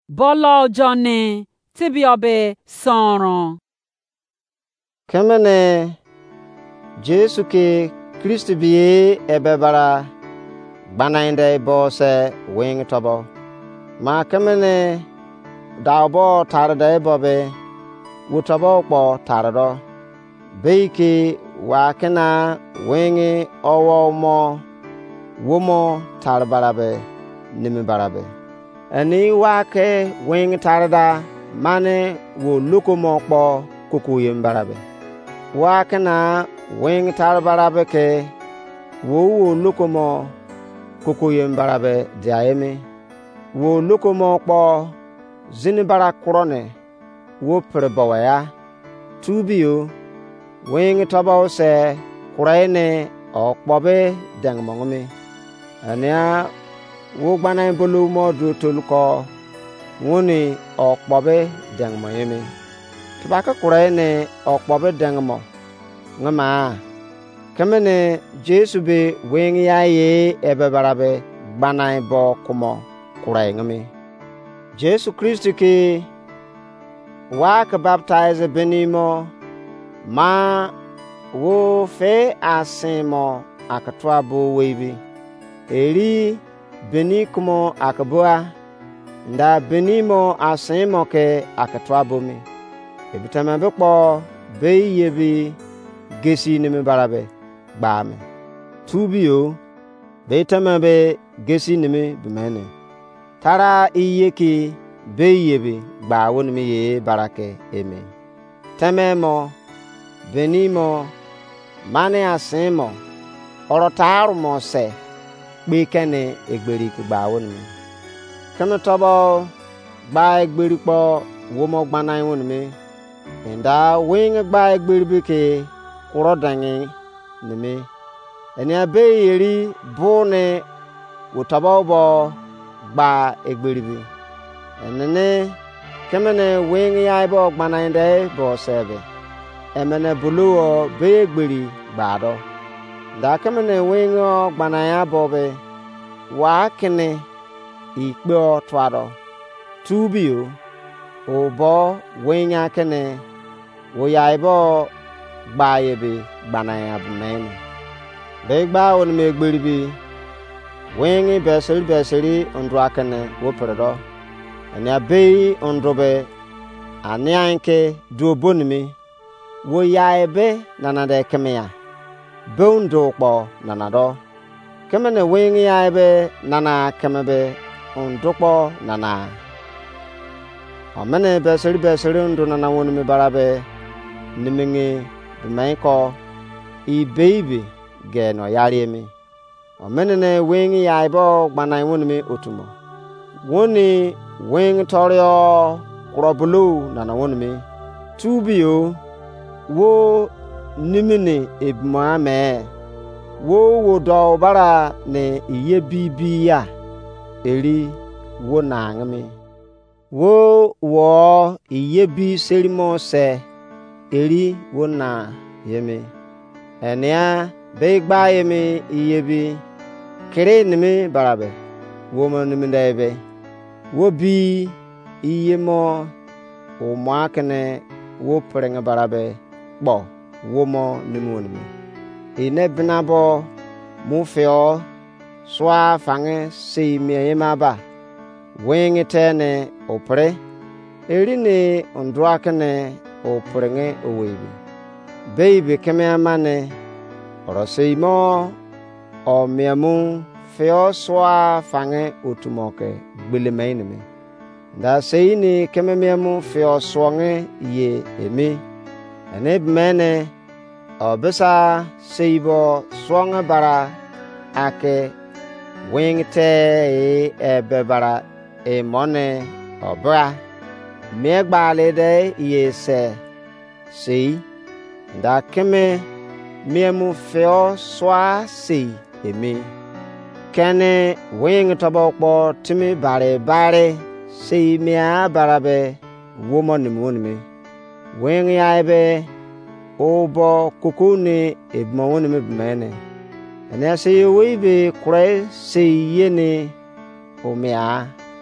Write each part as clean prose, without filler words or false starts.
Bolo Johnny tibiobe sonron. Kemene Jesu ki Kristi biye ebebara gbanainde bose wing tobo. Ma kemene dawbo tarda bobe wutobo po tardo. Beiki wakena wingi owo mo womo tarbarabe nimi barabe. Ani wake wing tarda mane wo lukumo po kukuyim barabe. Wakena wing tarbarabe ke wo lukumo kukuyim barabe diayemi. Wo lukumo po zinibara kurone wo prebawaya tubiyo wing tobo se kurene okpobe dengmongomi. Ania wo gbanai bulu mo du tuluko nguni okpobe dengmoyemi. Tubaka kurene okpobe dengmo ngama kemene Jesu be wing yaye ebebarabe gbanai bo kumo kurai ngami. Jesu Kristi ki waka baptize benimo ma wo fe asimo akatwa bo webi eri beni kumo akabua nda benimo asimo ke akatwa bo mi ebitama bekpo be yebi gesi nimi barabe gbame tubiyo be tama be gesi nimi bimene tara iyeki be yebi gbawon mi ye barake eme tememo benimo mane asimo orotaru mo se gbekene egberi ki gbawon mi keme tobo gba egberi po womo gbanai won mi nda wing gba egberi bi ke kurodangi nimi eni abe yeri bone wotobo bo gba egberi bi enene kemene wing yaibo gbanai de bo sebe emene buluo be egberi gbado da kemene wingo gbanaya bobe wa kene ikpe otwado tubiyo obo winya kene wo yaibo gbayebe gbanaya bumene be gba on me egberi bi wingi beseri ondwa kene wo perdo ani abei ondrobe ani anke du bonimi wo yaibe nanade kemeya bondo kpo nanado kemene wing yaibe nana kemebe ondokpo nana amene beseri ndo nana wonu mi barabe nimingi bimaiko I baby ge no yariemi amene ne wing yaibo gbanai wonu mi otumo woni wing torio krobulu nana wonu mi tubiyo wo nimini ebmame wo do bara ne iye bibi ya eri wo nangmi wo iye bi serimo se eri wo na yemi enia be gba yemi iye bi kere nimi barabe wo mo nimi debe wo bi iye mo o makene wo prenga barabe bo womo nimunmi ine binabo mufeo swa fange seimie maba wingi tene opre erine ondwakene oprenge owebi baby keme amane oroseimo o miamu feo swa fange otumoke gbilemainimi da seini keme miamu feo swonge ye emi eneb mene obisa seibo swonga bara ake wingte ebebara mone obra megbale de yese sei da keme miemu feo swa sei emi kene wing tobokpo timi bare sei mia barabe woman nimunmi wing yaibe obo kokone ebmawone me bmene ene se webe kure se yene o mea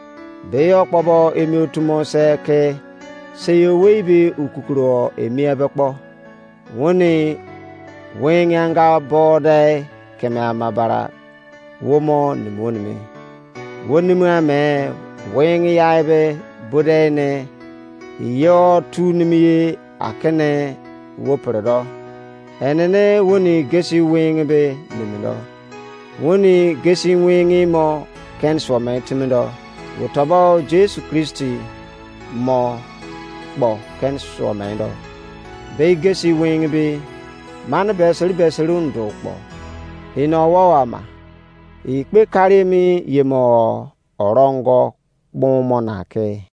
be okpobo emi otumo se ke se yoweibe ukukuro emi ebekpo woni wenyanga bode keme amabara womo nimonime wonimu ame wengi yaibe bodene yo tunimiye akene wopredo enene woni gesi wingbe nimido woni gesi wingi mo ken swame timido wotobo Jesu Kristi mo bo ken swame do be gesi wingbe man beseri ndokpo ino wawama ikpe karimi yemo orongo kpomo nake